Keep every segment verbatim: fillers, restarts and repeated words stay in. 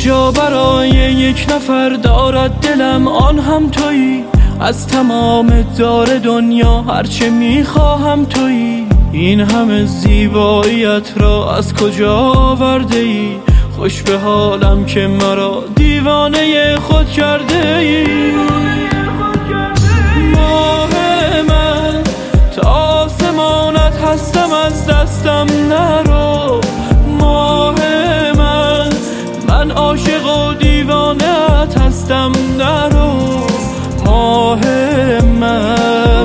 جا برای یک نفر دارد دلم، آن هم تویی. از تمام دار دنیا هرچه میخواهم تویی. این همه زیباییت را از کجا آورده ای؟ خوش به حالم که مرا دیوانه خود کرده ای. ماه من تا آسمانت هستم، از دستم نرو. ماه من من عاشق و دیوانه‌ات هستم، نرو. ماه من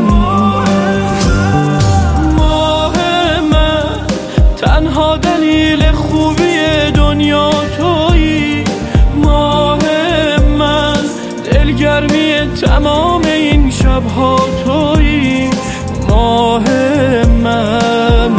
ماه من تنها دلیل خوبی دنیا تویی. ماه من دلگرمی تمام این شبها تویی. ماه من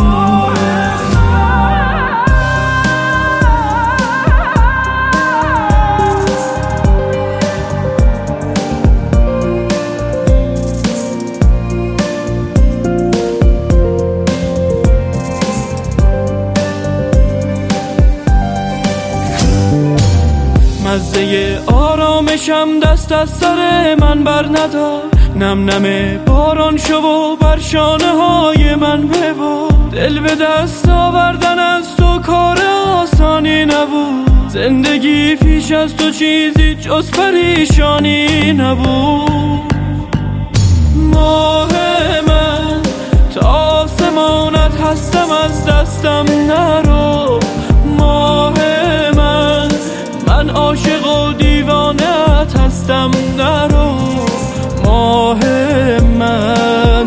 مزه آرامشم دست از سر من بر ندار. نم نم باران شو و بر شانه های من ببار. دل به دست آوردن از تو کار آسانی نبود. زندگی پیش از تو چیزی جز پریشانی نبود. ماه من تا آسمانت هستم، از دستم نرو. ماه من من عاشق و دیوانه‌ات هستم، نرو. ماه من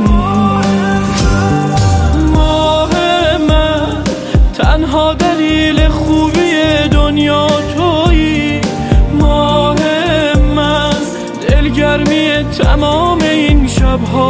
ماه من تنها دلیل خوبی دنیا تویی. ماه من دلگرمی تمام این شبها